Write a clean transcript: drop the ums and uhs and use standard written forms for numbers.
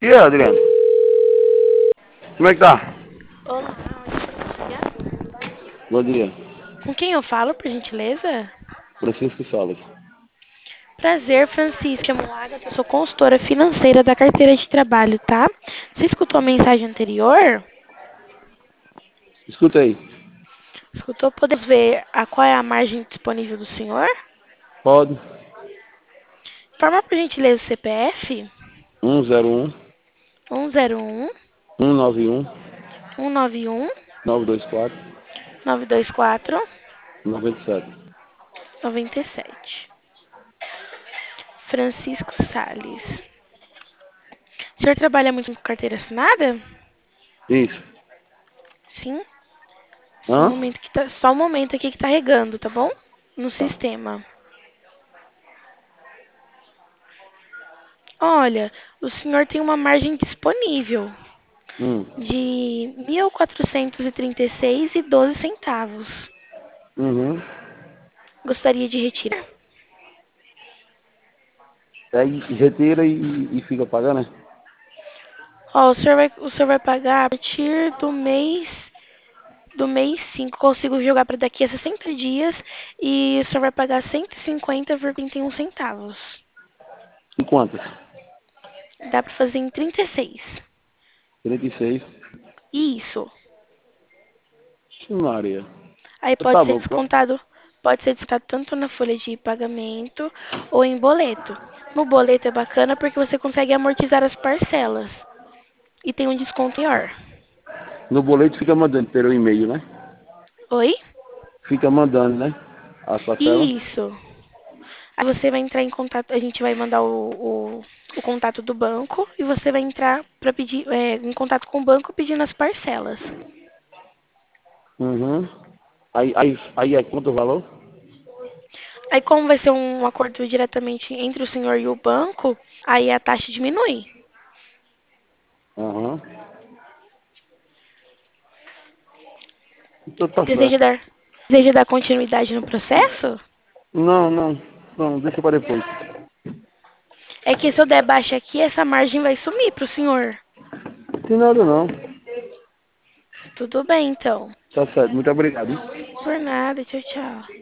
E aí, Adriano? Como é que tá? Olá, bom dia. Bom dia. Com quem eu falo, por gentileza? Francisco Salas. Prazer, Francisca Moaga, eu sou consultora financeira da carteira de trabalho, tá? Você escutou a mensagem anterior? Escuta aí. Escutou? Podemos ver qual é a margem disponível do senhor? Pode. Informa, por gentileza, o CPF? 101 101 191 191 924 924 97. 97. Francisco Sales. O senhor trabalha muito com carteira assinada? Isso. Sim. Só um Hã? momento só um momento aqui que tá regando, tá bom? No Tá. sistema. Olha, o senhor tem uma margem disponível Hum. de 1.436,12 centavos. Uhum. Gostaria de retirar? Aí retira e fica pagando, né? Ó, o senhor vai pagar a partir do mês 5. Consigo jogar para daqui a 60 dias e o senhor vai pagar 150,31 centavos. E quantas? Dá para fazer em 36. 36. Isso. Maria. Aí Tá bom. pode ser descontado tanto na folha de pagamento ou em boleto. No boleto é bacana porque você consegue amortizar as parcelas e tem um desconto maior. No boleto fica mandando pelo e-mail, né? Oi? Fica mandando, né? As parcelas. Isso. Aí você vai entrar em contato, a gente vai mandar o contato do banco e você vai entrar para pedir em contato com o banco pedindo as parcelas. Uhum. Aí é quanto o valor? Aí como vai ser um acordo diretamente entre o senhor e o banco, aí a taxa diminui. Aham. Então tá Deseja certo. dar, deseja dar continuidade no processo? Não, não. Não, deixa pra depois. É que se eu der baixa aqui, essa margem vai sumir pro senhor. Tem nada não. Tudo bem, então. Tá certo. Muito obrigado. Hein? Por nada, tchau, tchau.